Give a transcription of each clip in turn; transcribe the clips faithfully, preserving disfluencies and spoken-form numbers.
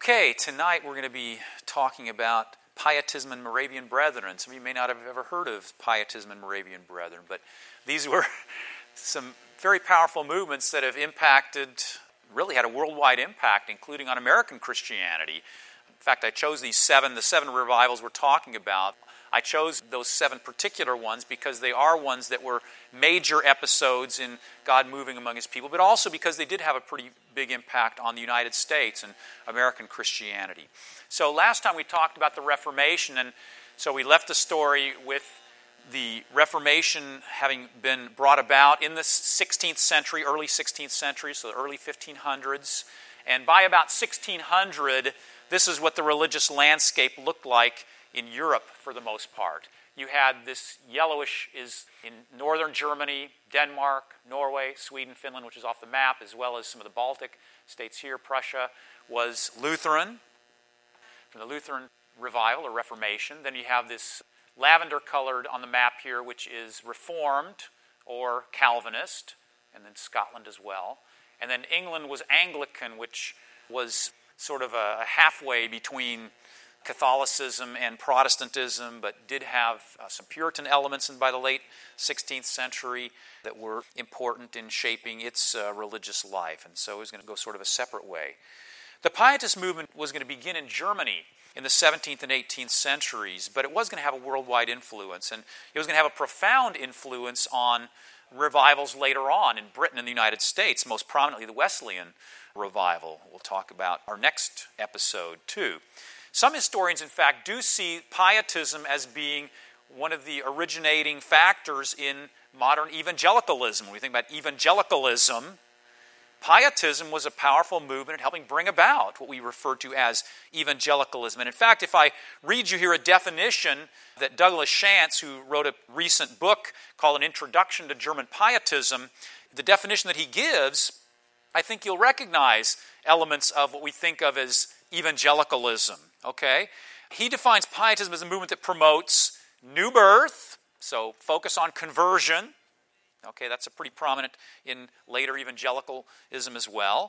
Okay, tonight we're going to be talking about Pietism and Moravian Brethren. Some of you may not have ever heard of Pietism and Moravian Brethren, but these were some very powerful movements that have impacted, really had a worldwide impact, including on American Christianity. In fact, I chose these seven, the seven revivals we're talking about. I chose those seven particular ones because they are ones that were major episodes in God moving among His people, but also because they did have a pretty big impact on the United States and American Christianity. So last time we talked about the Reformation, and so we left the story with the Reformation having been brought about in the sixteenth century, early sixteenth century, so the early fifteen hundreds. And by about sixteen hundred, this is what the religious landscape looked like in Europe for the most part. You had this yellowish is in northern Germany, Denmark, Norway, Sweden, Finland, which is off the map, as well as some of the Baltic states here. Prussia was Lutheran, from the Lutheran revival or Reformation. Then you have this lavender colored on the map here, which is Reformed or Calvinist, and then Scotland as well. And then England was Anglican, which was sort of a halfway between Catholicism and Protestantism, but did have uh, some Puritan elements in, by the late sixteenth century that were important in shaping its uh, religious life. And so it was going to go sort of a separate way. The Pietist movement was going to begin in Germany in the seventeenth and eighteenth centuries, but it was going to have a worldwide influence, and it was going to have a profound influence on revivals later on in Britain and the United States, most prominently the Wesleyan revival. We'll talk about our next episode too. Some historians, in fact, do see Pietism as being one of the originating factors in modern evangelicalism. When we think about evangelicalism, Pietism was a powerful movement in helping bring about what we refer to as evangelicalism. And in fact, if I read you here a definition that Douglas Schantz, who wrote a recent book called An Introduction to German Pietism, the definition that he gives, I think you'll recognize elements of what we think of as evangelicalism. Okay? He defines Pietism as a movement that promotes new birth, so focus on conversion. Okay, that's a pretty prominent in later evangelicalism as well.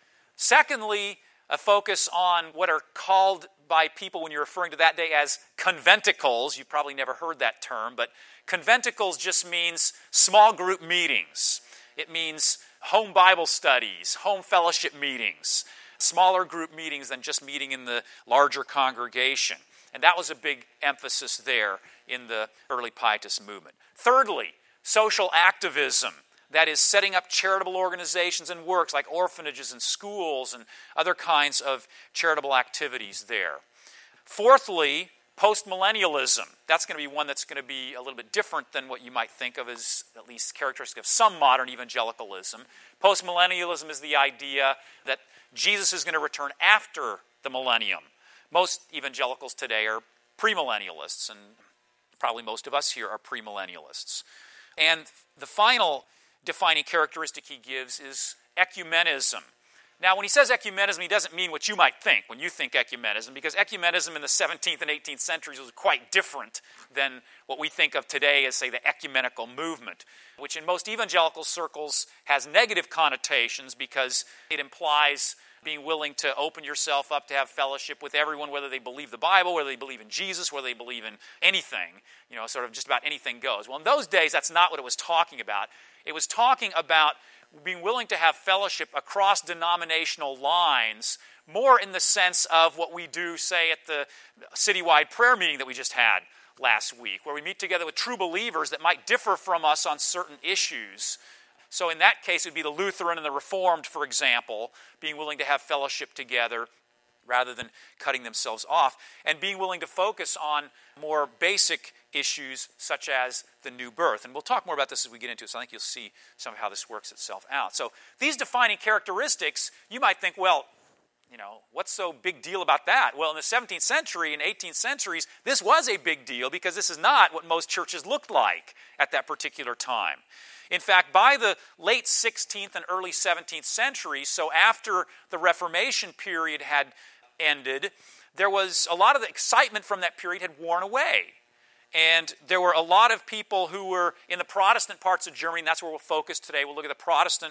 Secondly, a focus on what are called by people when you're referring to that day as conventicles. You've probably never heard that term, but conventicles just means small group meetings. It means home Bible studies, home fellowship meetings, smaller group meetings than just meeting in the larger congregation. And that was a big emphasis there in the early Pietist movement. Thirdly, social activism. That is, setting up charitable organizations and works like orphanages and schools and other kinds of charitable activities there. Fourthly, postmillennialism. That's going to be one that's going to be a little bit different than what you might think of as at least characteristic of some modern evangelicalism. Postmillennialism is the idea that Jesus is going to return after the millennium. Most evangelicals today are premillennialists, and probably most of us here are premillennialists. And the final defining characteristic he gives is ecumenism. Now, when he says ecumenism, he doesn't mean what you might think when you think ecumenism, because ecumenism in the seventeenth and eighteenth centuries was quite different than what we think of today as, say, the ecumenical movement, which in most evangelical circles has negative connotations because it implies being willing to open yourself up to have fellowship with everyone, whether they believe the Bible, whether they believe in Jesus, whether they believe in anything, you know, sort of just about anything goes. Well, in those days, that's not what it was talking about. It was talking about being willing to have fellowship across denominational lines, more in the sense of what we do, say, at the citywide prayer meeting that we just had last week, where we meet together with true believers that might differ from us on certain issues. So in that case, it would be the Lutheran and the Reformed, for example, being willing to have fellowship together rather than cutting themselves off, and being willing to focus on more basic issues such as the new birth. And we'll talk more about this as we get into it, so I think you'll see some of how this works itself out. So these defining characteristics, you might think, well, you know, what's so big deal about that? Well, in the seventeenth century and eighteenth centuries, this was a big deal because this is not what most churches looked like at that particular time. In fact, by the late sixteenth and early seventeenth centuries, so after the Reformation period had ended, there was a lot of the excitement from that period had worn away. And there were a lot of people who were in the Protestant parts of Germany, and that's where we'll focus today. We'll look at the Protestant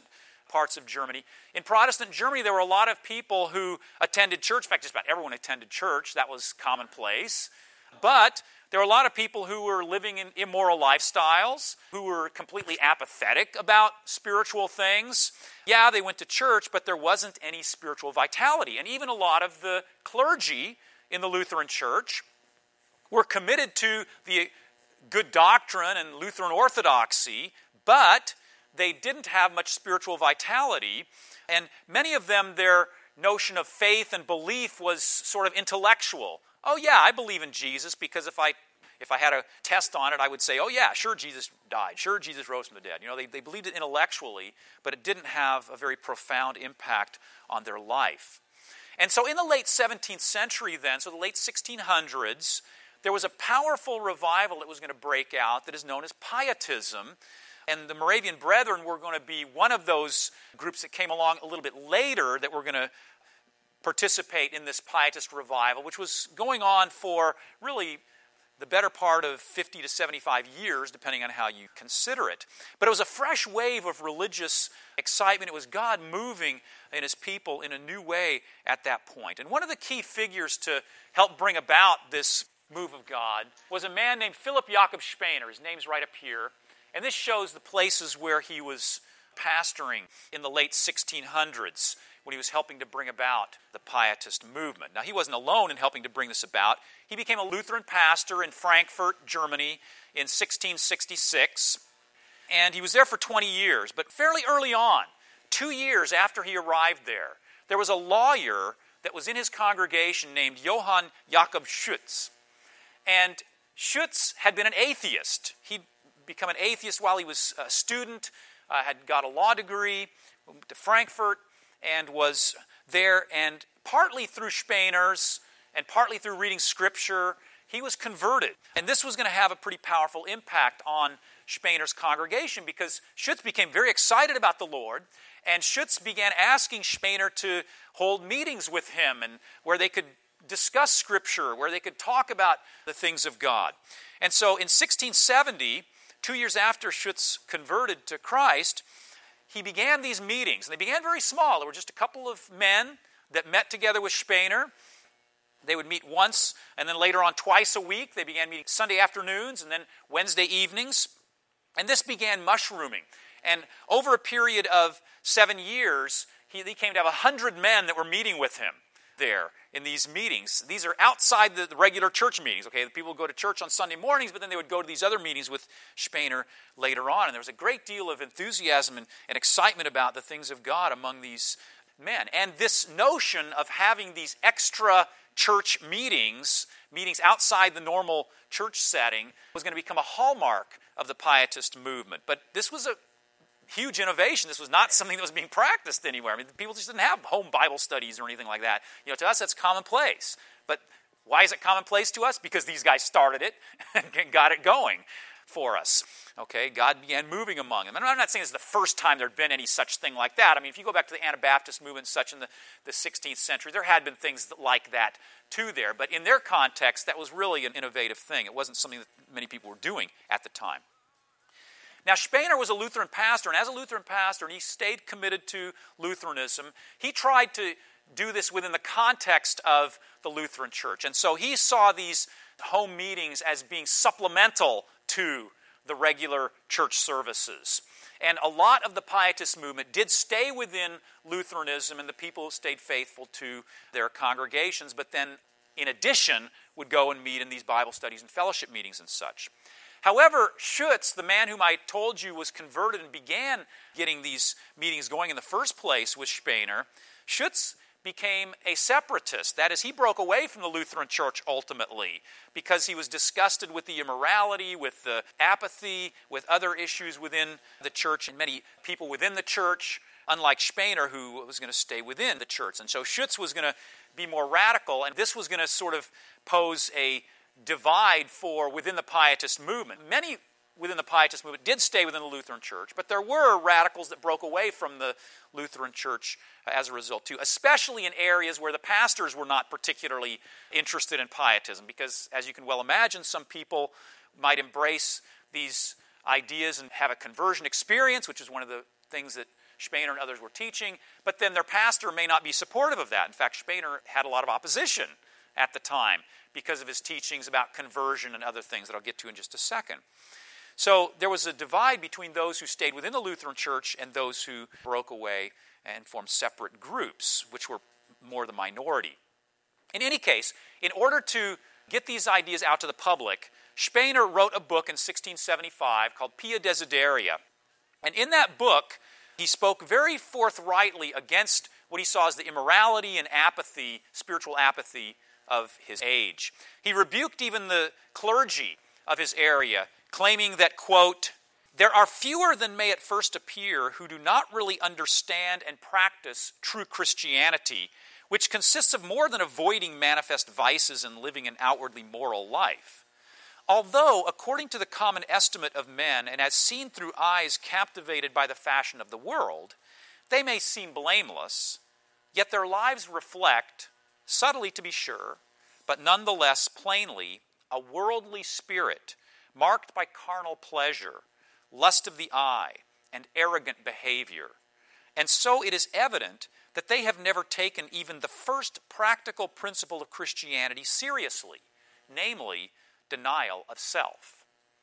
parts of Germany. In Protestant Germany, there were a lot of people who attended church. In fact, just about everyone attended church. That was commonplace. But there were a lot of people who were living in immoral lifestyles, who were completely apathetic about spiritual things. Yeah, they went to church, but there wasn't any spiritual vitality. And even a lot of the clergy in the Lutheran Church were committed to the good doctrine and Lutheran orthodoxy, but they didn't have much spiritual vitality. And many of them, their notion of faith and belief was sort of intellectual. Oh yeah, I believe in Jesus because if I if I had a test on it, I would say, oh yeah, sure Jesus died, sure Jesus rose from the dead. You know, they, they believed it intellectually, but it didn't have a very profound impact on their life. And so in the late seventeenth century then, so the late sixteen hundreds, there was a powerful revival that was going to break out that is known as Pietism. And the Moravian Brethren were going to be one of those groups that came along a little bit later that were going to participate in this Pietist revival, which was going on for really the better part of fifty to seventy-five years, depending on how you consider it. But it was a fresh wave of religious excitement. It was God moving in His people in a new way at that point. And one of the key figures to help bring about this move of God was a man named Philip Jakob Spener. His name's right up here. And this shows the places where he was pastoring in the late sixteen hundreds when he was helping to bring about the Pietist movement. Now, he wasn't alone in helping to bring this about. He became a Lutheran pastor in Frankfurt, Germany in sixteen sixty-six. And he was there for twenty years. But fairly early on, two years after he arrived there, there was a lawyer that was in his congregation named Johann Jakob Schütz. And Schütz had been an atheist. He'd become an atheist while he was a student, uh, had got a law degree, moved to Frankfurt, and was there. And partly through Spener's and partly through reading Scripture, he was converted. And this was going to have a pretty powerful impact on Spener's congregation because Schütz became very excited about the Lord, and Schütz began asking Spener to hold meetings with him and where they could discuss Scripture, where they could talk about the things of God. And so in sixteen seventy, two years after Schütz converted to Christ, he began these meetings. And they began very small. There were just a couple of men that met together with Spener. They would meet once, and then later on twice a week. They began meeting Sunday afternoons and then Wednesday evenings. And this began mushrooming. And over a period of seven years, he, he came to have a hundred men that were meeting with him there in these meetings. These are outside the, the regular church meetings. Okay, the people would go to church on Sunday mornings, but then they would go to these other meetings with Spener later on. And there was a great deal of enthusiasm and, and excitement about the things of God among these men. And this notion of having these extra church meetings, meetings outside the normal church setting, was going to become a hallmark of the Pietist movement. But this was a huge innovation. This was not something that was being practiced anywhere. I mean, people just didn't have home Bible studies or anything like that. You know, to us, that's commonplace. But why is it commonplace to us? Because these guys started it and got it going for us. Okay, God began moving among them. And I'm not saying it's the first time there had been any such thing like that. I mean, if you go back to the Anabaptist movement and such in the, the sixteenth century, there had been things like that too there. But in their context, that was really an innovative thing. It wasn't something that many people were doing at the time. Now, Spener was a Lutheran pastor, and as a Lutheran pastor, and he stayed committed to Lutheranism, he tried to do this within the context of the Lutheran Church. And so he saw these home meetings as being supplemental to the regular church services. And a lot of the Pietist movement did stay within Lutheranism, and the people stayed faithful to their congregations, but then, in addition, would go and meet in these Bible studies and fellowship meetings and such. However, Schütz, the man whom I told you was converted and began getting these meetings going in the first place with Spener, Schütz became a separatist. That is, he broke away from the Lutheran Church ultimately because he was disgusted with the immorality, with the apathy, with other issues within the church, and many people within the church, unlike Spener, who was going to stay within the church. And so Schütz was going to be more radical, and this was going to sort of pose a divide for within the Pietist movement. Many within the Pietist movement did stay within the Lutheran Church, but there were radicals that broke away from the Lutheran Church as a result too, especially in areas where the pastors were not particularly interested in Pietism, because as you can well imagine, some people might embrace these ideas and have a conversion experience, which is one of the things that Spener and others were teaching, but then their pastor may not be supportive of that. In fact, Spener had a lot of opposition at the time because of his teachings about conversion and other things that I'll get to in just a second. So there was a divide between those who stayed within the Lutheran Church and those who broke away and formed separate groups, which were more the minority. In any case, in order to get these ideas out to the public, Spener wrote a book in sixteen seventy-five called Pia Desideria. And in that book, he spoke very forthrightly against what he saw as the immorality and apathy, spiritual apathy of his age. He rebuked even the clergy of his area, claiming that, quote, "There are fewer than may at first appear who do not really understand and practice true Christianity, which consists of more than avoiding manifest vices and living an outwardly moral life. Although, according to the common estimate of men, and as seen through eyes captivated by the fashion of the world, they may seem blameless, yet their lives reflect, subtly to be sure, but nonetheless plainly, a worldly spirit marked by carnal pleasure, lust of the eye, and arrogant behavior. And so it is evident that they have never taken even the first practical principle of Christianity seriously, namely, denial of self."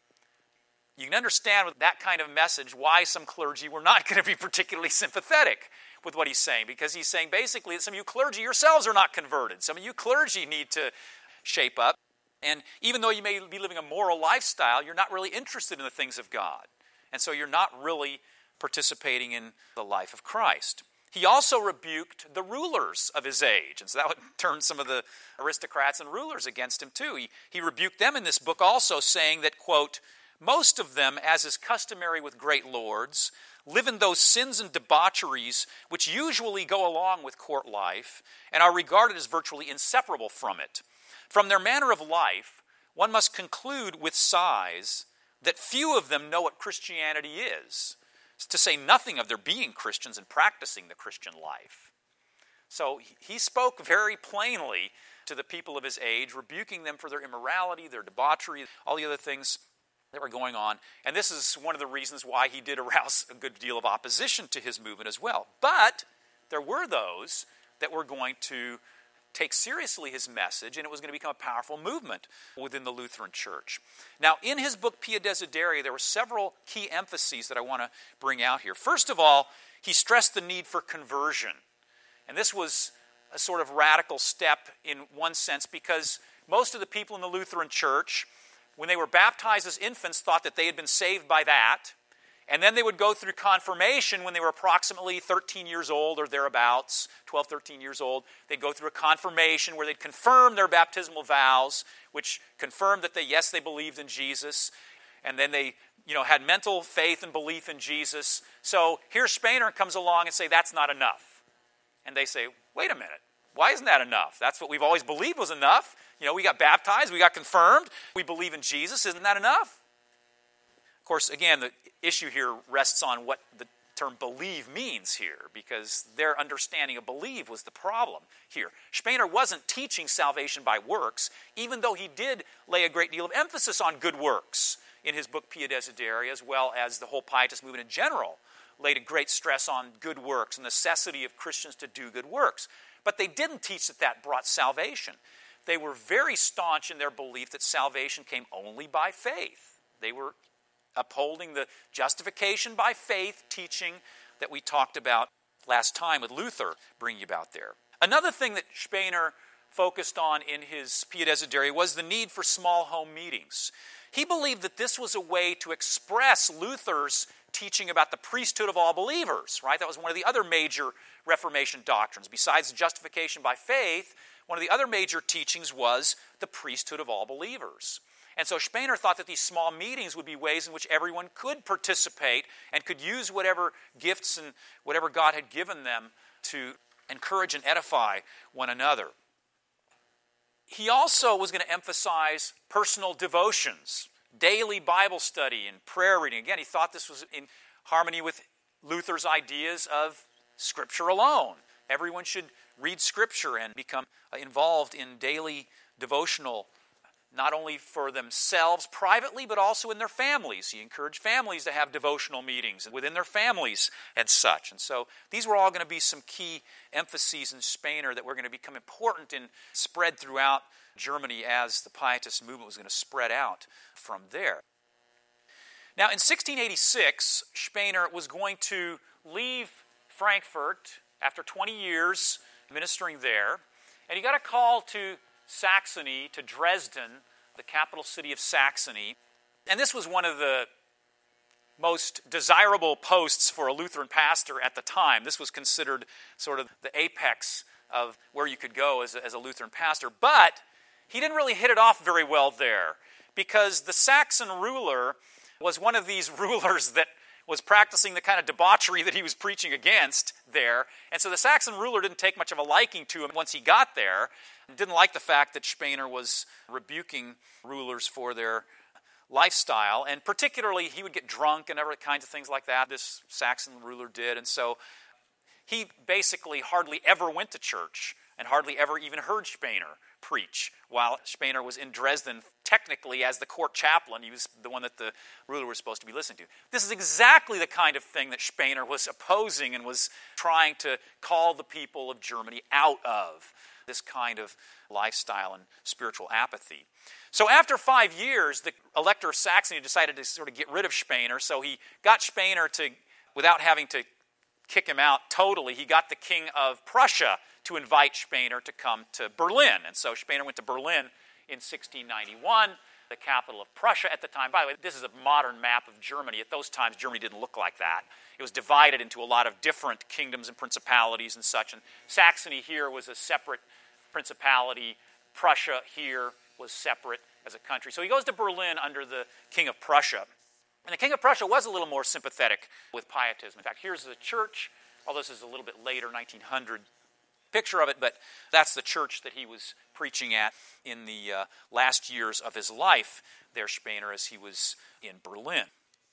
You can understand with that kind of message why some clergy were not going to be particularly sympathetic with what he's saying, because he's saying basically that some of you clergy yourselves are not converted. Some of you clergy need to shape up. And even though you may be living a moral lifestyle, you're not really interested in the things of God. And so you're not really participating in the life of Christ. He also rebuked the rulers of his age. And so that would turn some of the aristocrats and rulers against him too. He, he rebuked them in this book also, saying that, quote, "Most of them, as is customary with great lords, live in those sins and debaucheries which usually go along with court life and are regarded as virtually inseparable from it. From their manner of life, one must conclude with sighs that few of them know what Christianity is, to say nothing of their being Christians and practicing the Christian life." So he spoke very plainly to the people of his age, rebuking them for their immorality, their debauchery, all the other things that were going on. And this is one of the reasons why he did arouse a good deal of opposition to his movement as well. But there were those that were going to take seriously his message, and it was going to become a powerful movement within the Lutheran Church. Now, in his book, Pia Desideria, there were several key emphases that I want to bring out here. First of all, he stressed the need for conversion. And this was a sort of radical step in one sense, because most of the people in the Lutheran Church, when they were baptized as infants, thought that they had been saved by that. And then they would go through confirmation when they were approximately thirteen years old or thereabouts, twelve, thirteen years old. They'd go through a confirmation where they'd confirm their baptismal vows, which confirmed that they, yes, they believed in Jesus. And then they, you know, had mental faith and belief in Jesus. So here Spener comes along and say, that's not enough. And they say, wait a minute, why isn't that enough? That's what we've always believed was enough. You know, we got baptized, we got confirmed, we believe in Jesus. Isn't that enough? Of course, again, the issue here rests on what the term believe means here, because their understanding of believe was the problem here. Spener wasn't teaching salvation by works, even though he did lay a great deal of emphasis on good works in his book Pia Desideria, as well as the whole Pietist movement in general laid a great stress on good works and the necessity of Christians to do good works. But they didn't teach that that brought salvation. They were very staunch in their belief that salvation came only by faith. They were upholding the justification by faith teaching that we talked about last time with Luther bringing about there. Another thing that Spener focused on in his Pia Desideria was the need for small home meetings. He believed that this was a way to express Luther's teaching about the priesthood of all believers, right? That was one of the other major Reformation doctrines. Besides justification by faith, one of the other major teachings was the priesthood of all believers. And so Spener thought that these small meetings would be ways in which everyone could participate and could use whatever gifts and whatever God had given them to encourage and edify one another. He also was going to emphasize personal devotions, daily Bible study and prayer reading. Again, he thought this was in harmony with Luther's ideas of Scripture alone. Everyone should read Scripture and become involved in daily devotional not only for themselves privately, but also in their families. He encouraged families to have devotional meetings within their families and such. And so these were all going to be some key emphases in Spener that were going to become important and spread throughout Germany as the Pietist movement was going to spread out from there. Now, in sixteen eighty-six, Spener was going to leave Frankfurt after twenty years ministering there, and he got a call to Saxony, to Dresden, the capital city of Saxony. And this was one of the most desirable posts for a Lutheran pastor at the time. This was considered sort of the apex of where you could go as a, as a Lutheran pastor. But he didn't really hit it off very well there, because the Saxon ruler was one of these rulers that was practicing the kind of debauchery that he was preaching against there. And so the Saxon ruler didn't take much of a liking to him once he got there. Didn't like the fact that Spener was rebuking rulers for their lifestyle. And particularly, he would get drunk and other kinds of things like that. This Saxon ruler did. And so he basically hardly ever went to church and hardly ever even heard Spener preach while Spener was in Dresden, technically as the court chaplain. He was the one that the ruler was supposed to be listening to. This is exactly the kind of thing that Spener was opposing and was trying to call the people of Germany out of, this kind of lifestyle and spiritual apathy. So after five years, the elector of Saxony decided to sort of get rid of Spener, so he got Spener to, without having to kick him out totally, he got the king of Prussia to invite Spener to come to Berlin. And so Spener went to Berlin in sixteen ninety-one, the capital of Prussia at the time. By the way, this is a modern map of Germany. At those times, Germany didn't look like that. It was divided into a lot of different kingdoms and principalities and such. And Saxony here was a separate principality. Prussia here was separate as a country. So he goes to Berlin under the king of Prussia. And the king of Prussia was a little more sympathetic with Pietism. In fact, here's the church, although this is a little bit later, nineteen hundred picture of it, but that's the church that he was preaching at in the uh, last years of his life there, Spener, as he was in Berlin.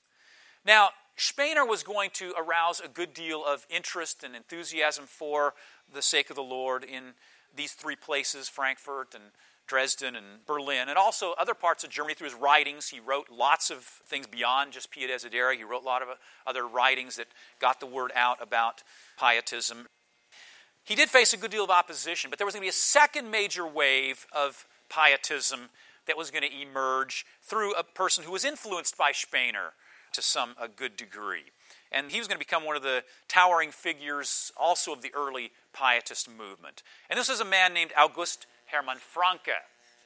Now, Spener was going to arouse a good deal of interest and enthusiasm for the sake of the Lord in these three places, Frankfurt and Dresden and Berlin, and also other parts of Germany through his writings. He wrote lots of things beyond just Pia Desideri. He wrote a lot of other writings that got the word out about Pietism. He did face a good deal of opposition, but there was going to be a second major wave of Pietism that was going to emerge through a person who was influenced by Spener to some a good degree. And he was going to become one of the towering figures also of the early Pietist movement. And this was a man named August Hermann Francke.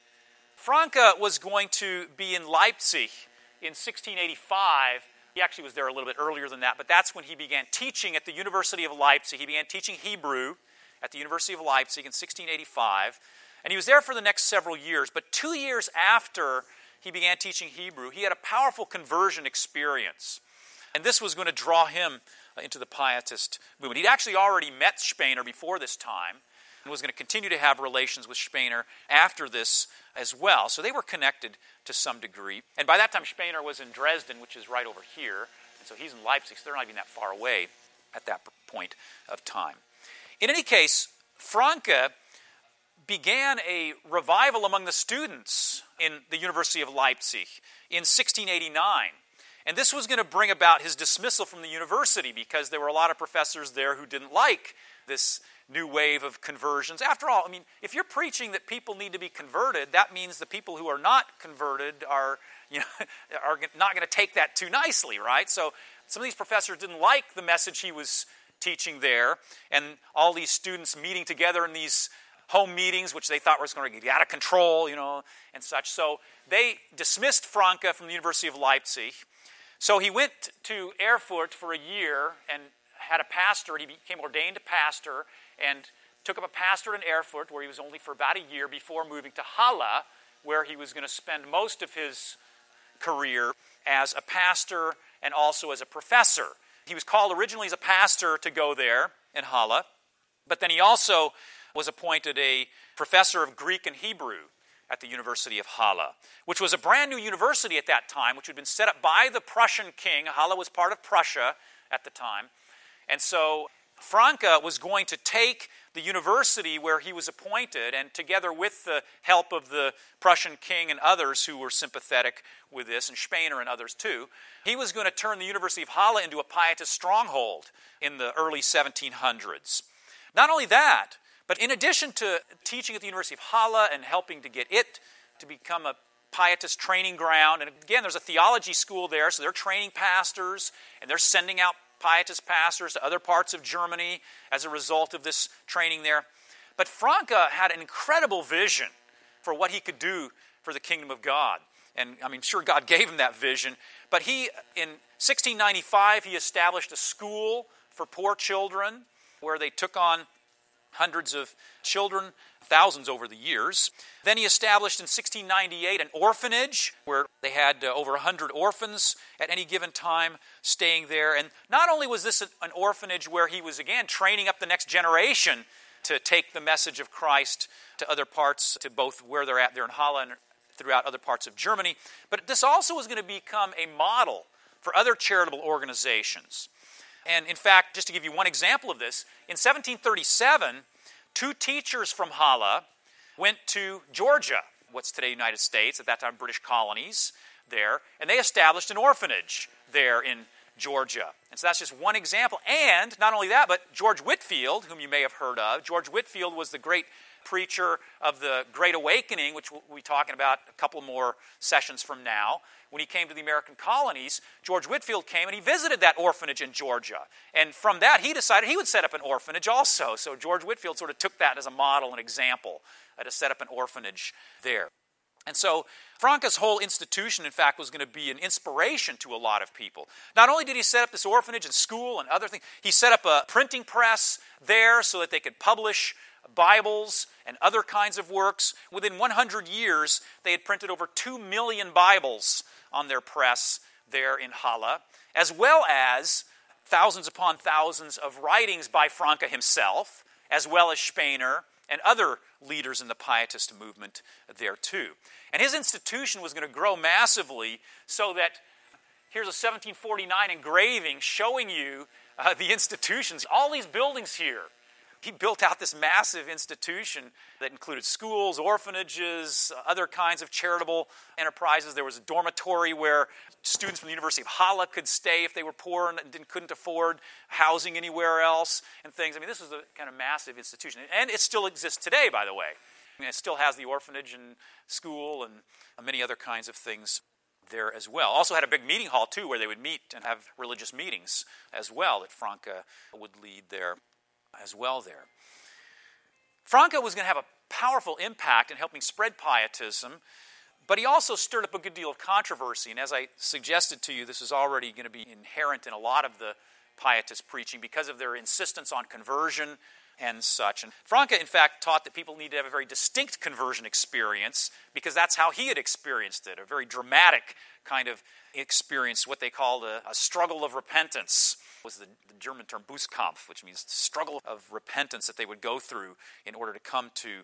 Francke was going to be in Leipzig in sixteen eighty-five. He actually was there a little bit earlier than that, but that's when he began teaching at the University of Leipzig. He began teaching Hebrew at the University of Leipzig in sixteen eighty-five. And he was there for the next several years. But two years after he began teaching Hebrew, he had a powerful conversion experience. And this was going to draw him into the Pietist movement. He'd actually already met Spener before this time and was going to continue to have relations with Spener after this as well. So they were connected to some degree. And by that time, Spener was in Dresden, which is right over here. And so he's in Leipzig, so they're not even that far away at that point of time. In any case, Francke began a revival among the students in the University of Leipzig in sixteen eighty-nine. And this was going to bring about his dismissal from the university because there were a lot of professors there who didn't like this new wave of conversions. After all, I mean, if you're preaching that people need to be converted, that means the people who are not converted are, you know, are not going to take that too nicely, right? So some of these professors didn't like the message he was teaching there, and all these students meeting together in these home meetings, which they thought was going to get out of control, you know, and such. So they dismissed Francke from the University of Leipzig. So he went to Erfurt for a year and had a pastor. He became ordained a pastor and took up a pastorate in Erfurt, where he was only for about a year before moving to Halle, where he was going to spend most of his career as a pastor and also as a professor. He was called originally as a pastor to go there in Halle, but then he also was appointed a professor of Greek and Hebrew at the University of Halle, which was a brand new university at that time, which had been set up by the Prussian king. Halle was part of Prussia at the time. And so Franke was going to take the university where he was appointed, and together with the help of the Prussian king and others who were sympathetic with this, and Spener and others too, he was going to turn the University of Halle into a pietist stronghold in the early seventeen hundreds. Not only that, but in addition to teaching at the University of Halle and helping to get it to become a pietist training ground, and again, there's a theology school there, so they're training pastors, and they're sending out pietist pastors to other parts of Germany as a result of this training there. But Franke had an incredible vision for what he could do for the kingdom of God. And I mean, sure, God gave him that vision. But he, in sixteen ninety-five, he established a school for poor children where they took on hundreds of children, thousands over the years. Then he established in sixteen ninety-eight an orphanage where they had uh, over one hundred orphans at any given time staying there. And not only was this an orphanage where he was, again, training up the next generation to take the message of Christ to other parts, to both where they're at there in Halle and throughout other parts of Germany, but this also was going to become a model for other charitable organizations. And in fact, just to give you one example of this, in seventeen thirty-seven, two teachers from Halle went to Georgia, what's today United States, at that time British colonies there, and they established an orphanage there in Georgia. And so that's just one example. And not only that, but George Whitefield, whom you may have heard of, George Whitefield was the great preacher of the Great Awakening, which we'll be talking about a couple more sessions from now. When he came to the American colonies, George Whitefield came and he visited that orphanage in Georgia. And from that, he decided he would set up an orphanage also. So George Whitefield sort of took that as a model, an example, uh, to set up an orphanage there. And so Franke's whole institution, in fact, was going to be an inspiration to a lot of people. Not only did he set up this orphanage and school and other things, he set up a printing press there so that they could publish Bibles and other kinds of works. Within one hundred years, they had printed over two million Bibles on their press there in Halle, as well as thousands upon thousands of writings by Franke himself, as well as Spener and other leaders in the Pietist movement there too. And his institution was going to grow massively, so that here's a seventeen forty-nine engraving showing you uh, the institutions, all these buildings here. He built out this massive institution that included schools, orphanages, other kinds of charitable enterprises. There was a dormitory where students from the University of Halle could stay if they were poor and didn't, couldn't afford housing anywhere else and things. I mean, this was a kind of massive institution. And it still exists today, by the way. I mean, it still has the orphanage and school and many other kinds of things there as well. Also had a big meeting hall, too, where they would meet and have religious meetings as well that Franke would lead there. as well there. Franke was going to have a powerful impact in helping spread pietism, but he also stirred up a good deal of controversy. And as I suggested to you, this is already going to be inherent in a lot of the pietist preaching because of their insistence on conversion and such. And Franke, in fact, taught that people need to have a very distinct conversion experience because that's how he had experienced it, a very dramatic kind of experience, what they called a, a struggle of repentance. Was the, the German term Bußkampf, which means struggle of repentance that they would go through in order to come to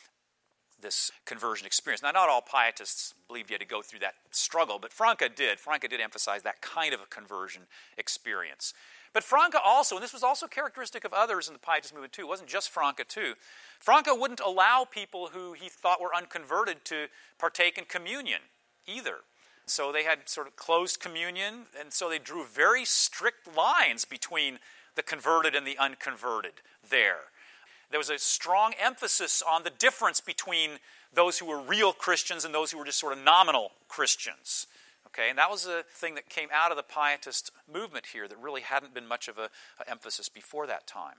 this conversion experience. Now, not all pietists believed you had to go through that struggle, but Franke did. Franke did emphasize that kind of a conversion experience. But Franke also, and this was also characteristic of others in the pietist movement too, it wasn't just Franke too. Franke wouldn't allow people who he thought were unconverted to partake in communion either. So they had sort of closed communion, and so they drew very strict lines between the converted and the unconverted there. There was a strong emphasis on the difference between those who were real Christians and those who were just sort of nominal Christians. Okay, and that was a thing that came out of the pietist movement here that really hadn't been much of a, a emphasis before that time.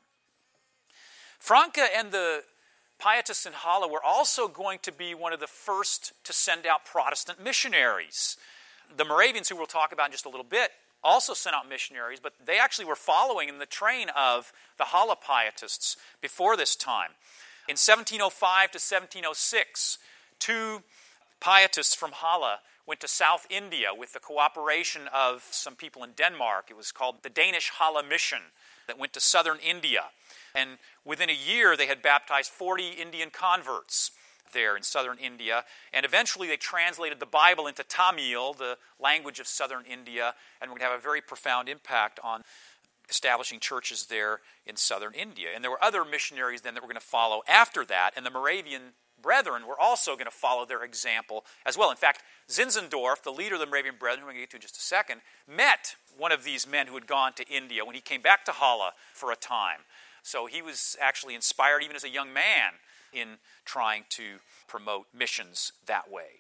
Franke and the Pietists in Halle were also going to be one of the first to send out Protestant missionaries. The Moravians, who we'll talk about in just a little bit, also sent out missionaries, but they actually were following in the train of the Halle Pietists before this time. In seventeen oh five to seventeen oh six, two Pietists from Halle went to South India with the cooperation of some people in Denmark. It was called the Danish Halle Mission that went to southern India. And within a year, they had baptized forty Indian converts there in southern India. And eventually, they translated the Bible into Tamil, the language of southern India, and would have a very profound impact on establishing churches there in southern India. And there were other missionaries then that were going to follow after that, and the Moravian Brethren were also going to follow their example as well. In fact, Zinzendorf, the leader of the Moravian Brethren, who I'm going to get to in just a second, met one of these men who had gone to India when he came back to Halle for a time. So he was actually inspired, even as a young man, in trying to promote missions that way.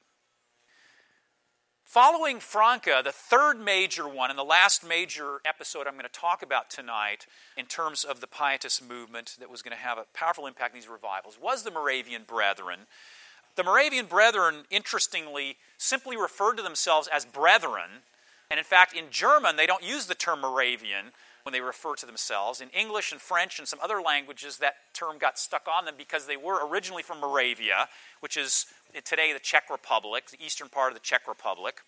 Following Franke, the third major one and the last major episode I'm going to talk about tonight in terms of the Pietist movement that was going to have a powerful impact in these revivals was the Moravian Brethren. The Moravian Brethren, interestingly, simply referred to themselves as brethren. And in fact, in German, they don't use the term Moravian when they refer to themselves. In English and French and some other languages, that term got stuck on them because they were originally from Moravia, which is today the Czech Republic, the eastern part of the Czech Republic.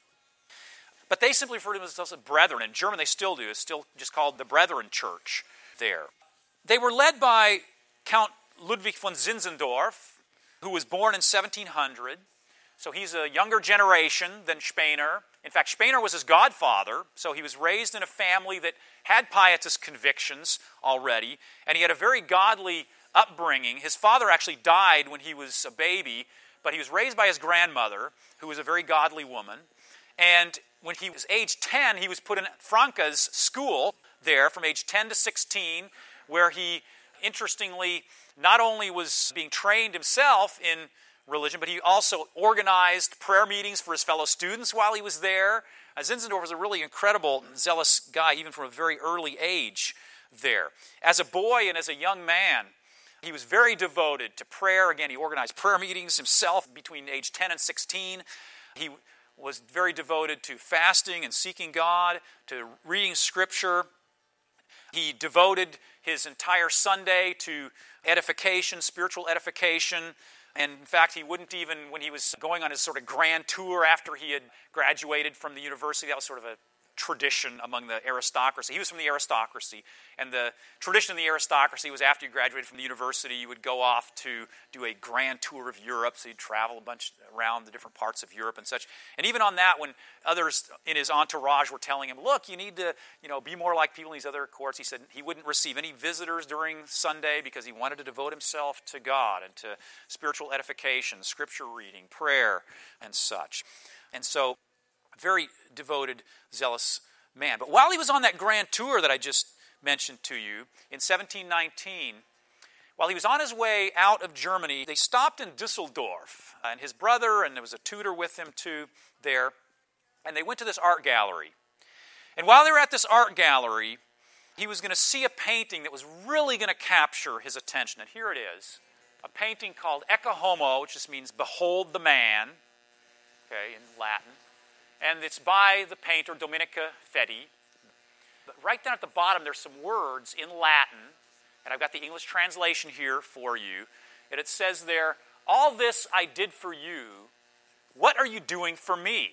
But they simply refer to themselves as brethren. In German, they still do. It's still just called the Brethren Church there. They were led by Count Ludwig von Zinzendorf, who was born in seventeen hundred. So he's a younger generation than Spener. In fact, Spener was his godfather, so he was raised in a family that had Pietist convictions already, and he had a very godly upbringing. His father actually died when he was a baby, but he was raised by his grandmother, who was a very godly woman. And when he was age ten, he was put in Franke's school there from age ten to sixteen, where he, interestingly, not only was being trained himself in religion, but he also organized prayer meetings for his fellow students while he was there. Uh, Zinzendorf was a really incredible, zealous guy, even from a very early age there. As a boy and as a young man, he was very devoted to prayer. Again, he organized prayer meetings himself between age ten and sixteen. He was very devoted to fasting and seeking God, to reading Scripture. He devoted his entire Sunday to edification, spiritual edification. And in fact, he wouldn't even, when he was going on his sort of grand tour after he had graduated from the university, that was sort of a tradition among the aristocracy. He was from the aristocracy, and the tradition of the aristocracy was after you graduated from the university, you would go off to do a grand tour of Europe, so you'd travel a bunch around the different parts of Europe and such. And even on that, when others in his entourage were telling him, look, you need to, you know, be more like people in these other courts, he said he wouldn't receive any visitors during Sunday because he wanted to devote himself to God and to spiritual edification, scripture reading, prayer, and such. And so, very devoted, zealous man. But while he was on that grand tour that I just mentioned to you in seventeen nineteen, while he was on his way out of Germany, they stopped in Dusseldorf, and his brother, and there was a tutor with him too there, and they went to this art gallery. And while they were at this art gallery, he was going to see a painting that was really going to capture his attention. And here it is, a painting called Ecce Homo, which just means behold the man, okay, in Latin. And it's by the painter Domenica Feti. But right down at the bottom, there's some words in Latin, and I've got the English translation here for you. And it says there, all this I did for you, what are you doing for me?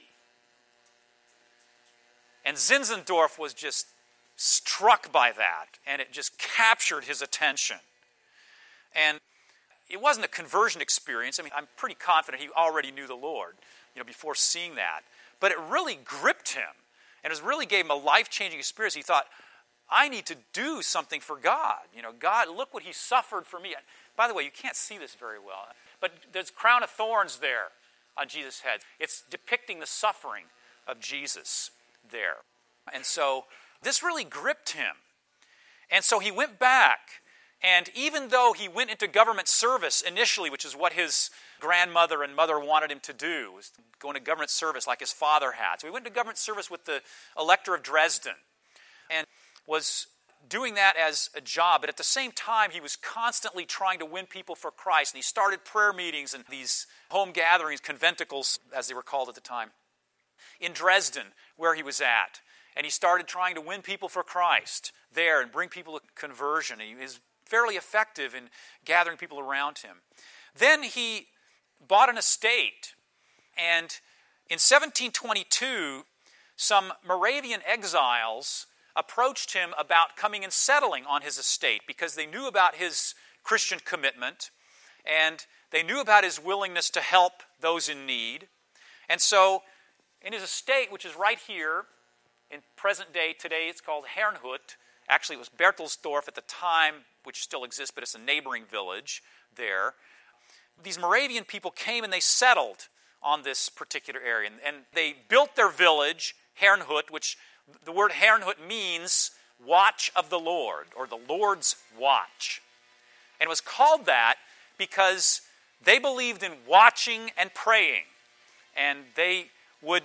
And Zinzendorf was just struck by that, and it just captured his attention. And it wasn't a conversion experience. I mean, I'm pretty confident he already knew the Lord, you know, before seeing that. But it really gripped him, and it really gave him a life-changing experience. He thought, I need to do something for God. You know, God, look what he suffered for me. By the way, you can't see this very well, but there's a crown of thorns there on Jesus' head. It's depicting the suffering of Jesus there. And so this really gripped him. And so he went back, and even though he went into government service initially, which is what his grandmother and mother wanted him to do, was to go into government service like his father had. So he went into government service with the Elector of Dresden and was doing that as a job. But at the same time, he was constantly trying to win people for Christ. And he started prayer meetings and these home gatherings, conventicles, as they were called at the time, in Dresden, where he was at. And he started trying to win people for Christ there and bring people to conversion. He was fairly effective in gathering people around him. Then he bought an estate, and in seventeen twenty-two, some Moravian exiles approached him about coming and settling on his estate because they knew about his Christian commitment, and they knew about his willingness to help those in need. And so, in his estate, which is right here, in present day, today it's called Herrnhut, Actually, it was Berthelsdorf at the time, which still exists, but it's a neighboring village there. These Moravian people came and they settled on this particular area. And, and they built their village, Herrnhut, which the word Herrnhut means watch of the Lord, or the Lord's watch. And it was called that because they believed in watching and praying. And they would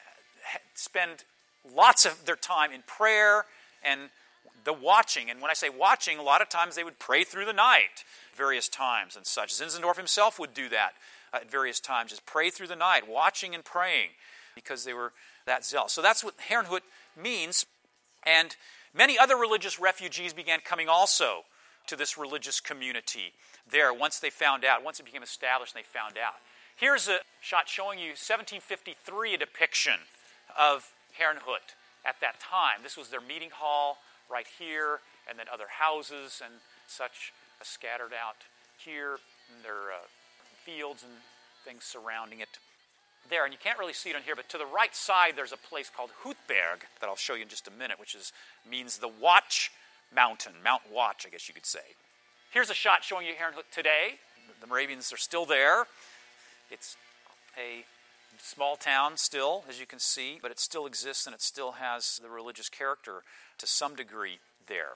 spend lots of their time in prayer and the watching. And when I say watching, a lot of times they would pray through the night, various times and such. Zinzendorf himself would do that at various times, just pray through the night, watching and praying, because they were that zealous. So that's what Herrnhut means. And many other religious refugees began coming also to this religious community there once they found out, once it became established and they found out. Here's a shot showing you seventeen fifty-three, a depiction of Herrnhut at that time. This was their meeting hall right here, and then other houses and such uh, scattered out here, and their uh, fields and things surrounding it there. And you can't really see it on here, but to the right side there's a place called Hutberg that I'll show you in just a minute, which is means the Watch Mountain, Mount Watch, I guess you could say. Here's a shot showing you Herrnhut today. The Moravians are still there. It's a small town still, as you can see, but it still exists and it still has the religious character to some degree there.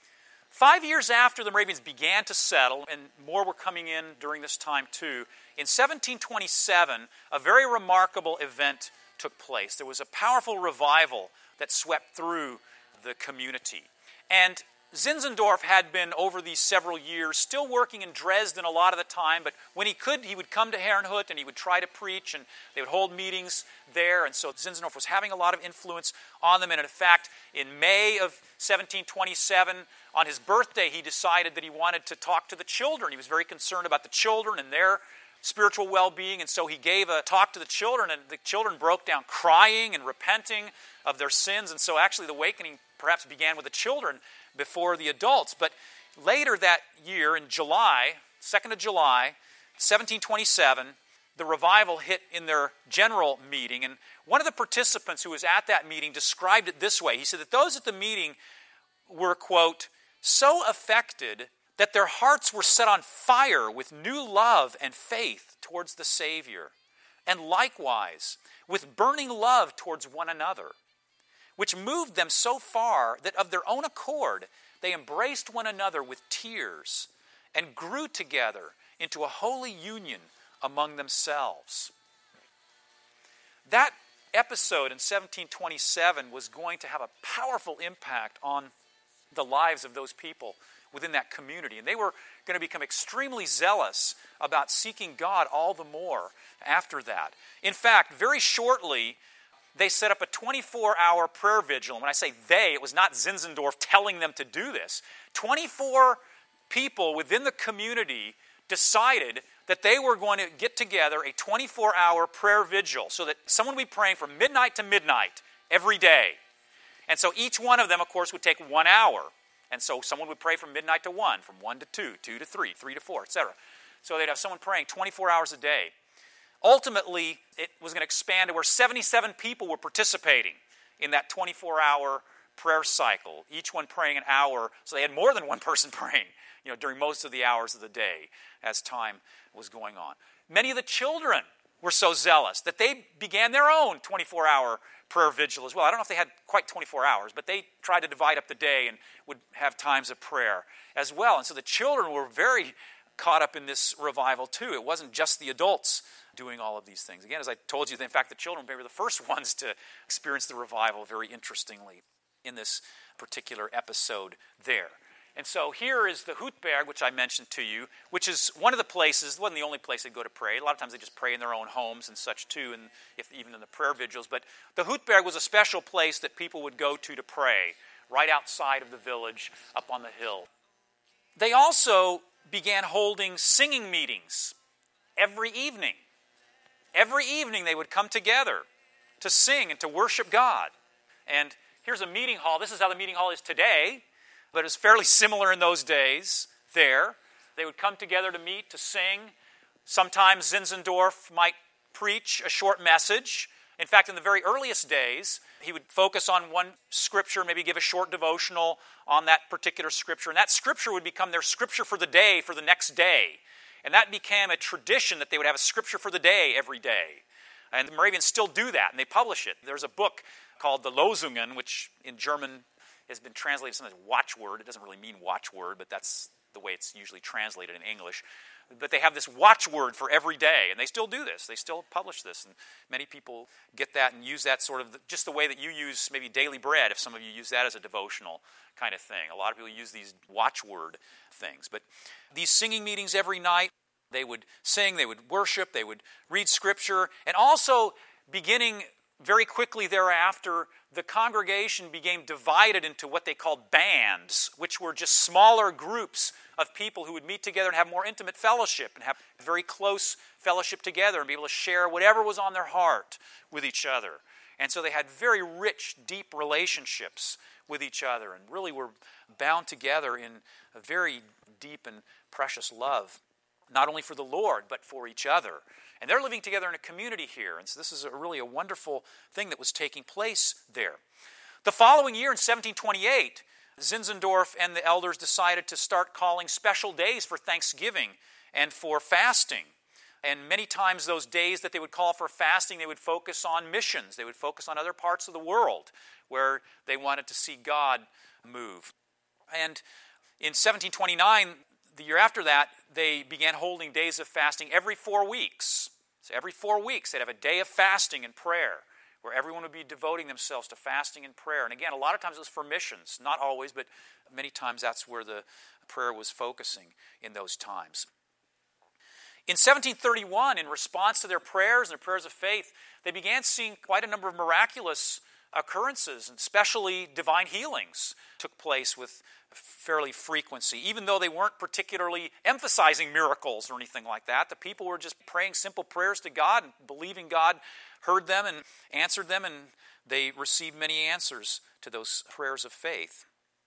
Five years after the Moravians began to settle, and more were coming in during this time too, in seventeen twenty-seven, a very remarkable event took place. There was a powerful revival that swept through the community. And Zinzendorf had been, over these several years, still working in Dresden a lot of the time, but when he could, he would come to Herrnhut and he would try to preach, and they would hold meetings there, and so Zinzendorf was having a lot of influence on them. And in fact, in May of seventeen twenty-seven, on his birthday, he decided that he wanted to talk to the children. He was very concerned about the children and their spiritual well-being, and so he gave a talk to the children, and the children broke down crying and repenting of their sins. And so actually the awakening perhaps began with the children before the adults. But later that year, in July, second of July, seventeen twenty-seven, the revival hit in their general meeting. And one of the participants who was at that meeting described it this way. He said that those at the meeting were, quote, so affected that their hearts were set on fire with new love and faith towards the Savior, and likewise with burning love towards one another, which moved them so far that of their own accord they embraced one another with tears and grew together into a holy union among themselves. That episode in seventeen twenty-seven was going to have a powerful impact on the lives of those people within that community. And they were going to become extremely zealous about seeking God all the more after that. In fact, very shortly, they set up a twenty-four hour prayer vigil. And when I say they, it was not Zinzendorf telling them to do this. twenty-four people within the community decided that they were going to get together a twenty-four hour prayer vigil so that someone would be praying from midnight to midnight every day. And so each one of them, of course, would take one hour. And so someone would pray from midnight to one, from one to two, two to three, three to four, et cetera. So they'd have someone praying twenty-four hours a day. Ultimately, it was going to expand to where seventy-seven people were participating in that twenty-four hour prayer cycle, each one praying an hour. So they had more than one person praying, you know, during most of the hours of the day as time was going on. Many of the children were so zealous that they began their own twenty-four hour prayer vigil as well. I don't know if they had quite twenty-four hours, but they tried to divide up the day and would have times of prayer as well. And so the children were very caught up in this revival too. It wasn't just the adults doing all of these things. Again, as I told you, in fact, the children were the first ones to experience the revival, very interestingly, in this particular episode there. And so here is the Hutberg, which I mentioned to you, which is one of the places, it wasn't the only place they'd go to pray. A lot of times they just pray in their own homes and such too, and if, even in the prayer vigils. But the Hutberg was a special place that people would go to to pray, right outside of the village, up on the hill. They also began holding singing meetings every evening. Every evening they would come together to sing and to worship God. And here's a meeting hall. This is how the meeting hall is today, but it was fairly similar in those days there. They would come together to meet, to sing. Sometimes Zinzendorf might preach a short message, In fact, in the very earliest days, he would focus on one scripture, maybe give a short devotional on that particular scripture, and that scripture would become their scripture for the day, for the next day. And that became a tradition that they would have a scripture for the day every day. And the Moravians still do that, and they publish it. There's a book called the Losungen, which in German has been translated sometimes watchword. It doesn't really mean watchword, but that's the way it's usually translated in English. But they have this watchword for every day, and they still do this. They still publish this, and many people get that and use that sort of just the way that you use maybe daily bread, if some of you use that as a devotional kind of thing. A lot of people use these watchword things. But these singing meetings every night, they would sing, they would worship, they would read Scripture, and also beginning very quickly thereafter, the congregation became divided into what they called bands, which were just smaller groups of people who would meet together and have more intimate fellowship and have very close fellowship together and be able to share whatever was on their heart with each other. And so they had very rich, deep relationships with each other and really were bound together in a very deep and precious love, not only for the Lord, but for each other. And they're living together in a community here. And so this is a really a wonderful thing that was taking place there. The following year in seventeen twenty-eight, Zinzendorf and the elders decided to start calling special days for Thanksgiving and for fasting. And many times those days that they would call for fasting, they would focus on missions. They would focus on other parts of the world where they wanted to see God move. And in seventeen twenty-nine, the year after that, they began holding days of fasting every four weeks. So every four weeks, they'd have a day of fasting and prayer where everyone would be devoting themselves to fasting and prayer. And again, a lot of times it was for missions. Not always, but many times that's where the prayer was focusing in those times. In seventeen thirty-one, in response to their prayers and their prayers of faith, they began seeing quite a number of miraculous occurrences, and especially divine healings took place with fairly frequency. Even though they weren't particularly emphasizing miracles or anything like that, the people were just praying simple prayers to God and believing God heard them and answered them, and they received many answers to those prayers of faith.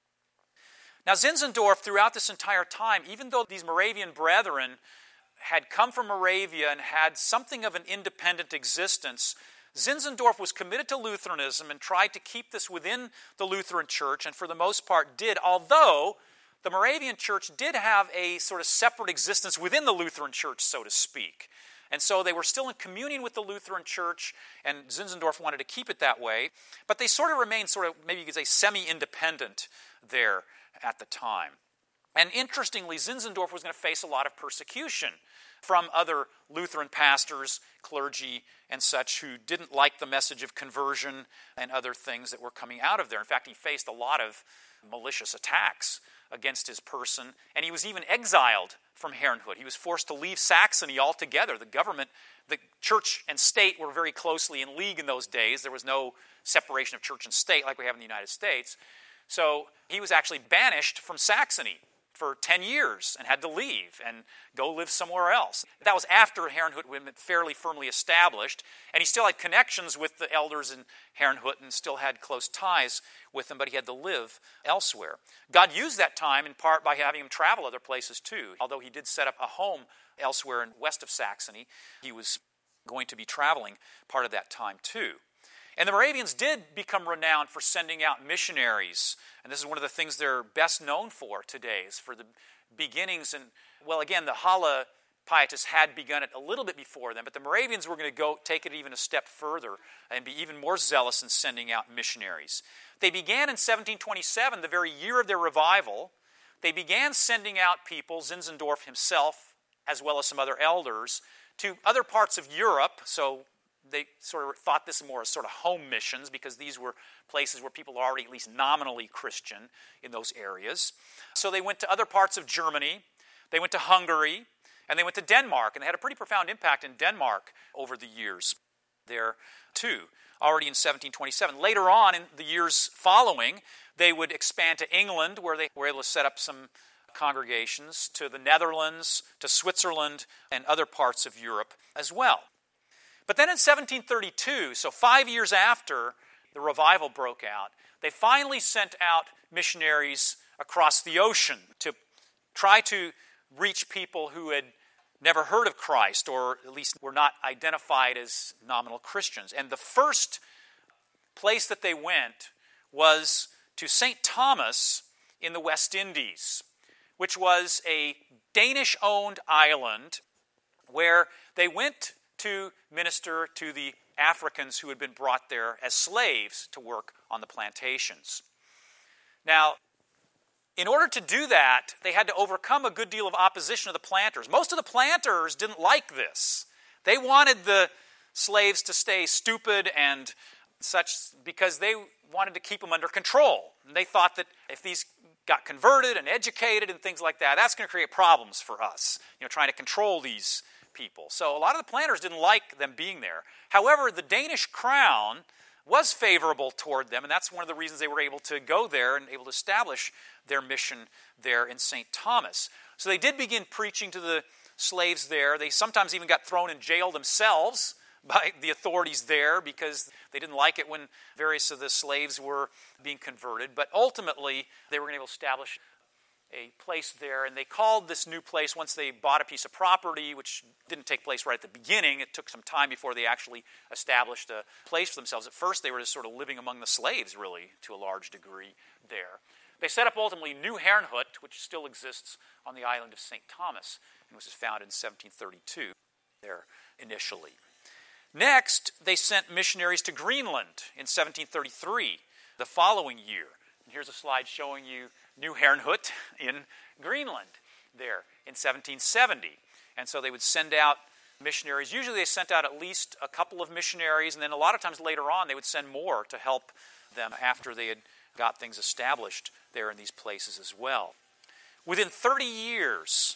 Now, Zinzendorf, throughout this entire time, even though these Moravian brethren had come from Moravia and had something of an independent existence, Zinzendorf was committed to Lutheranism and tried to keep this within the Lutheran Church, and for the most part did, although the Moravian Church did have a sort of separate existence within the Lutheran Church, so to speak. And so they were still in communion with the Lutheran Church, and Zinzendorf wanted to keep it that way, but they sort of remained sort of, maybe you could say, semi-independent there at the time. And interestingly, Zinzendorf was going to face a lot of persecution from other Lutheran pastors, clergy, and such who didn't like the message of conversion and other things that were coming out of there. In fact, he faced a lot of malicious attacks against his person, and he was even exiled from Herrnhut. He was forced to leave Saxony altogether. The government, the church and state were very closely in league in those days. There was no separation of church and state like we have in the United States. So he was actually banished from Saxony for ten years and had to leave and go live somewhere else. That was after Herrnhut had been fairly firmly established, and he still had connections with the elders in Herrnhut and still had close ties with them, but he had to live elsewhere. God used that time in part by having him travel other places too. Although he did set up a home elsewhere in west of Saxony, he was going to be traveling part of that time too. And the Moravians did become renowned for sending out missionaries. And this is one of the things they're best known for today, is for the beginnings. And, well, again, the Halle Pietists had begun it a little bit before them, but the Moravians were going to go take it even a step further and be even more zealous in sending out missionaries. They began in seventeen twenty-seven, the very year of their revival. They began sending out people, Zinzendorf himself, as well as some other elders, to other parts of Europe. So they sort of thought this more as sort of home missions, because these were places where people were already at least nominally Christian in those areas. So they went to other parts of Germany, they went to Hungary, and they went to Denmark. And they had a pretty profound impact in Denmark over the years there too, already in seventeen twenty-seven. Later on in the years following, they would expand to England, where they were able to set up some congregations, to the Netherlands, to Switzerland, and other parts of Europe as well. But then in seventeen thirty-two, so five years after the revival broke out, they finally sent out missionaries across the ocean to try to reach people who had never heard of Christ, or at least were not identified as nominal Christians. And the first place that they went was to Saint Thomas in the West Indies, which was a Danish-owned island where they went to minister to the Africans who had been brought there as slaves to work on the plantations. Now, in order to do that, they had to overcome a good deal of opposition of the planters. Most of the planters didn't like this. They wanted the slaves to stay stupid and such because they wanted to keep them under control. And they thought that if these got converted and educated and things like that, that's going to create problems for us, you know, trying to control these people. So a lot of the planters didn't like them being there. However, the Danish crown was favorable toward them, and that's one of the reasons they were able to go there and able to establish their mission there in Saint Thomas. So they did begin preaching to the slaves there. They sometimes even got thrown in jail themselves by the authorities there because they didn't like it when various of the slaves were being converted. But ultimately, they were able to establish a place there, and they called this new place, once they bought a piece of property, which didn't take place right at the beginning. It took some time before they actually established a place for themselves. At first, they were just sort of living among the slaves, really, to a large degree there. They set up ultimately New Herrnhut, which still exists on the island of Saint Thomas, and was founded in seventeen thirty-two there initially. Next, they sent missionaries to Greenland in seventeen thirty-three, the following year. And here's a slide showing you New Herrnhut in Greenland there in seventeen seventy. And so they would send out missionaries. Usually they sent out at least a couple of missionaries, and then a lot of times later on they would send more to help them after they had got things established there in these places as well. Within thirty years,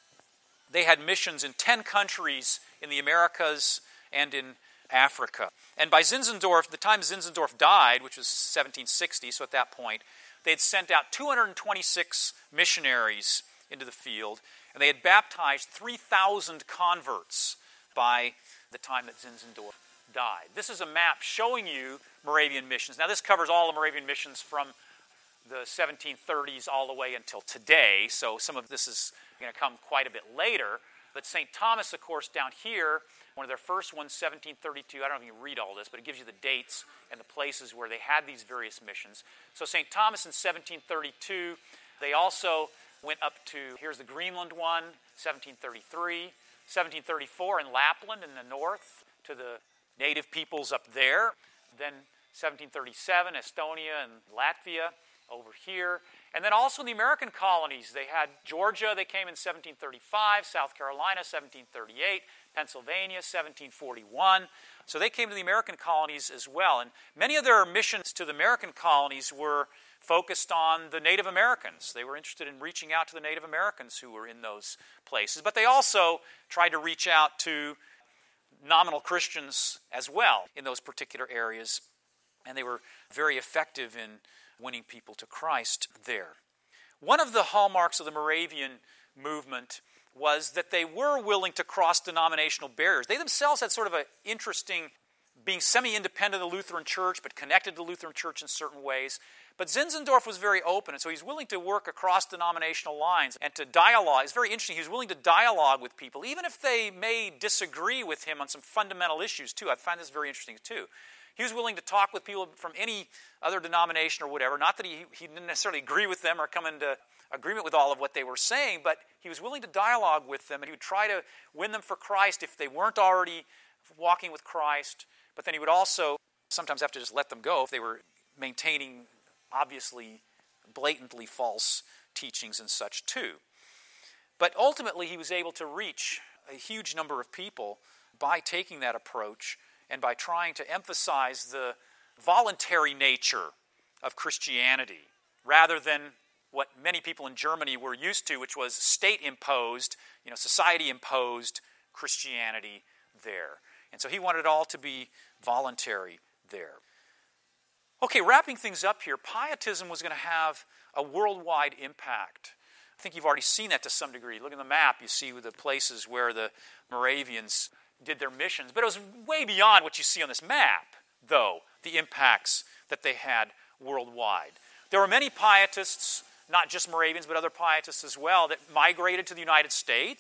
they had missions in ten countries in the Americas and in Africa. And by Zinzendorf, the time Zinzendorf died, which was seventeen sixty, so at that point, they had sent out two hundred twenty-six missionaries into the field, and they had baptized three thousand converts by the time that Zinzendorf died. This is a map showing you Moravian missions. Now, this covers all the Moravian missions from the seventeen thirties all the way until today, so some of this is going to come quite a bit later. But Saint Thomas, of course, down here, one of their first ones, seventeen thirty-two. I don't know if you can read all this, but it gives you the dates and the places where they had these various missions. So Saint Thomas in seventeen thirty-two, they also went up to, here's the Greenland one, seventeen thirty-three, seventeen thirty-four in Lapland in the north to the native peoples up there. Then seventeen thirty-seven, Estonia and Latvia over here. And then also in the American colonies, they had Georgia, they came in seventeen thirty-five, South Carolina, seventeen thirty-eight, Pennsylvania, seventeen forty-one. So they came to the American colonies as well. And many of their missions to the American colonies were focused on the Native Americans. They were interested in reaching out to the Native Americans who were in those places. But they also tried to reach out to nominal Christians as well in those particular areas. And they were very effective in winning people to Christ there. One of the hallmarks of the Moravian movement was that they were willing to cross denominational barriers. They themselves had sort of an interesting, being semi-independent of the Lutheran Church, but connected to the Lutheran Church in certain ways. But Zinzendorf was very open, and so he's willing to work across denominational lines and to dialogue. It's very interesting. He was willing to dialogue with people, even if they may disagree with him on some fundamental issues, too. I find this very interesting, too. He was willing to talk with people from any other denomination or whatever. Not that he, he didn't necessarily agree with them or come into agreement with all of what they were saying, but he was willing to dialogue with them, and he would try to win them for Christ if they weren't already walking with Christ. But then he would also sometimes have to just let them go if they were maintaining obviously blatantly false teachings and such too. But ultimately he was able to reach a huge number of people by taking that approach and by trying to emphasize the voluntary nature of Christianity rather than what many people in Germany were used to, which was state-imposed, you know, society-imposed Christianity there. And so he wanted it all to be voluntary there. Okay, wrapping things up here, Pietism was going to have a worldwide impact. I think you've already seen that to some degree. Look at the map, you see the places where the Moravians did their missions. But it was way beyond what you see on this map, though, the impacts that they had worldwide. There were many Pietists, not just Moravians, but other Pietists as well, that migrated to the United States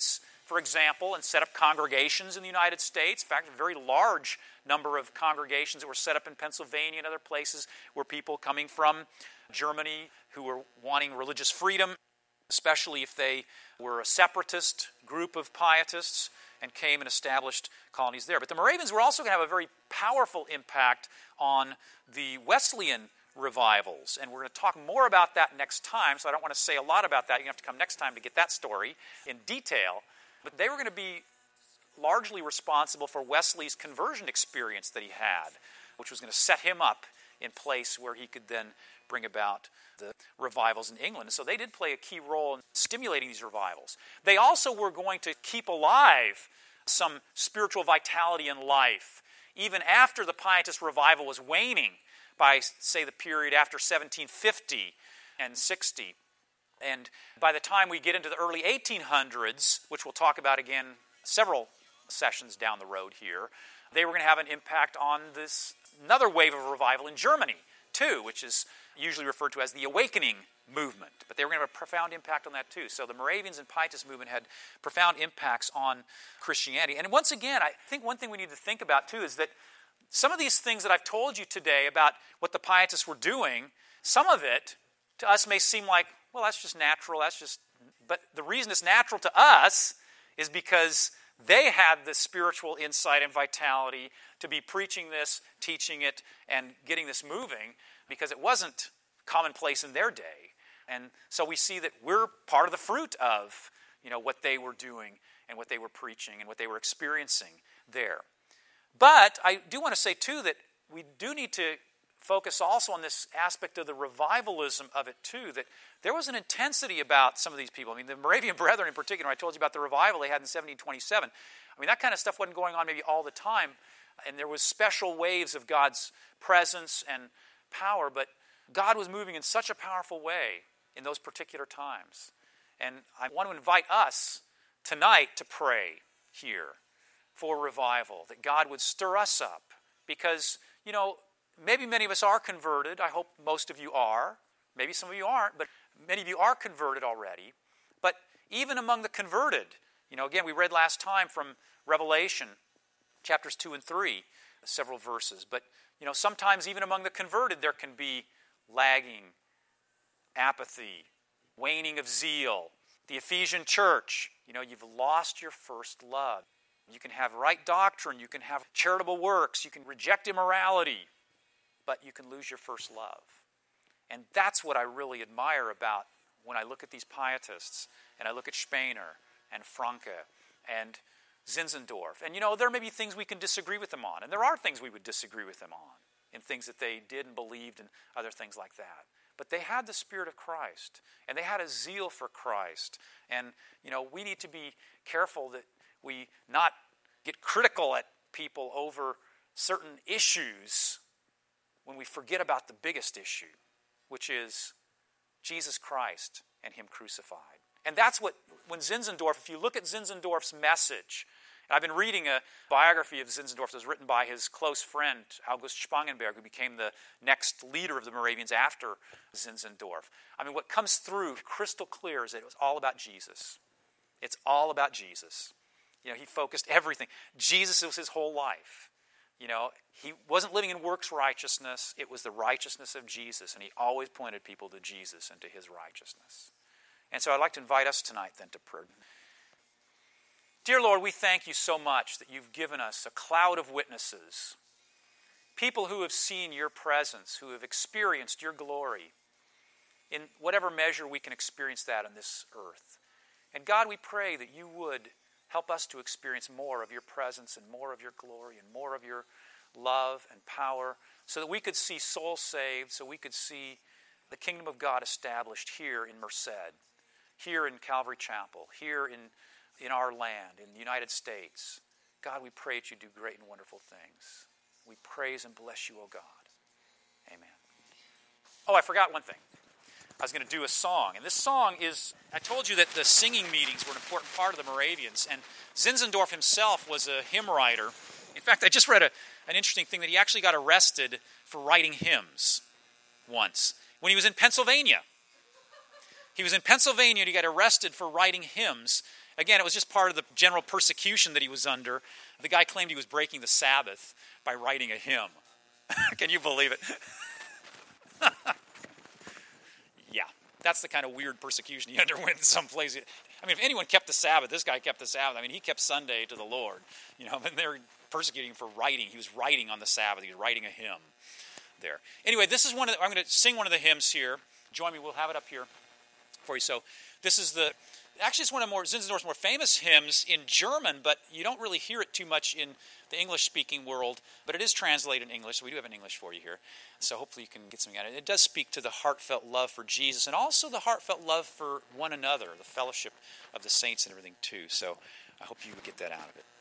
for example, and set up congregations in the United States. In fact, a very large number of congregations that were set up in Pennsylvania and other places were people coming from Germany who were wanting religious freedom, especially if they were a separatist group of pietists, and came and established colonies there. But the Moravians were also going to have a very powerful impact on the Wesleyan revivals, and we're going to talk more about that next time, so I don't want to say a lot about that. You have to come next time to get that story in detail. But they were going to be largely responsible for Wesley's conversion experience that he had, which was going to set him up in place where he could then bring about the revivals in England. And so they did play a key role in stimulating these revivals. They also were going to keep alive some spiritual vitality in life, even after the Pietist revival was waning by, say, the period after seventeen fifty and sixty. And by the time we get into the early eighteen hundreds, which we'll talk about again several sessions down the road here, they were going to have an impact on this another wave of revival in Germany, too, which is usually referred to as the Awakening movement. But they were going to have a profound impact on that, too. So the Moravians and Pietist movement had profound impacts on Christianity. And once again, I think one thing we need to think about, too, is that some of these things that I've told you today about what the Pietists were doing, some of it to us may seem like, well, that's just natural, that's just... But the reason it's natural to us is because they had the spiritual insight and vitality to be preaching this, teaching it, and getting this moving, because it wasn't commonplace in their day. And so we see that we're part of the fruit of, you know, what they were doing and what they were preaching and what they were experiencing there. But I do want to say, too, that we do need to focus also on this aspect of the revivalism of it, too, that there was an intensity about some of these people. I mean, the Moravian Brethren in particular, I told you about the revival they had in seventeen twenty-seven. I mean, that kind of stuff wasn't going on maybe all the time, and there was special waves of God's presence and power, but God was moving in such a powerful way in those particular times. And I want to invite us tonight to pray here for revival, that God would stir us up, because, you know, maybe many of us are converted. I hope most of you are. Maybe some of you aren't, but many of you are converted already. But even among the converted, you know, again, we read last time from Revelation, chapters two and three, several verses. But, you know, sometimes even among the converted, there can be lagging, apathy, waning of zeal. The Ephesian church, you know, you've lost your first love. You can have right doctrine, you can have charitable works, you can reject immorality, but you can lose your first love. And that's what I really admire about when I look at these pietists, and I look at Spener and Franke and Zinzendorf. And, you know, there may be things we can disagree with them on, and there are things we would disagree with them on, in things that they did and believed and other things like that. But they had the Spirit of Christ, and they had a zeal for Christ. And, you know, we need to be careful that we not get critical at people over certain issues when we forget about the biggest issue, which is Jesus Christ and Him crucified. And that's what, when Zinzendorf, if you look at Zinzendorf's message, and I've been reading a biography of Zinzendorf that was written by his close friend, August Spangenberg, who became the next leader of the Moravians after Zinzendorf. I mean, what comes through crystal clear is that it was all about Jesus. It's all about Jesus. You know, he focused everything. Jesus was his whole life. You know, he wasn't living in works righteousness. It was the righteousness of Jesus, and he always pointed people to Jesus and to his righteousness. And so I'd like to invite us tonight then to prayer. Dear Lord, we thank you so much that you've given us a cloud of witnesses, people who have seen your presence, who have experienced your glory in whatever measure we can experience that on this earth. And God, we pray that you would help us to experience more of your presence and more of your glory and more of your love and power, so that we could see souls saved, so we could see the kingdom of God established here in Merced, here in Calvary Chapel, here in, in our land, in the United States. God, we pray that you do great and wonderful things. We praise and bless you, O God. Amen. Oh, I forgot one thing. I was going to do a song. And this song is, I told you that the singing meetings were an important part of the Moravians. And Zinzendorf himself was a hymn writer. In fact, I just read a, an interesting thing that he actually got arrested for writing hymns once when he was in Pennsylvania. He was in Pennsylvania and he got arrested for writing hymns. Again, it was just part of the general persecution that he was under. The guy claimed he was breaking the Sabbath by writing a hymn. Can you believe it? Yeah, that's the kind of weird persecution he underwent in some place. I mean, if anyone kept the Sabbath, this guy kept the Sabbath. I mean, he kept Sunday to the Lord. You know, and they're persecuting him for writing. He was writing on the Sabbath. He was writing a hymn there. Anyway, this is one of the, I'm going to sing one of the hymns here. Join me. We'll have it up here for you. So this is the, actually it's one of more Zinzendorf's more famous hymns in German, but you don't really hear it too much in the English-speaking world, but it is translated in English, so we do have an English for you here. So hopefully you can get something out of it. It does speak to the heartfelt love for Jesus and also the heartfelt love for one another, the fellowship of the saints and everything too. So I hope you would get that out of it.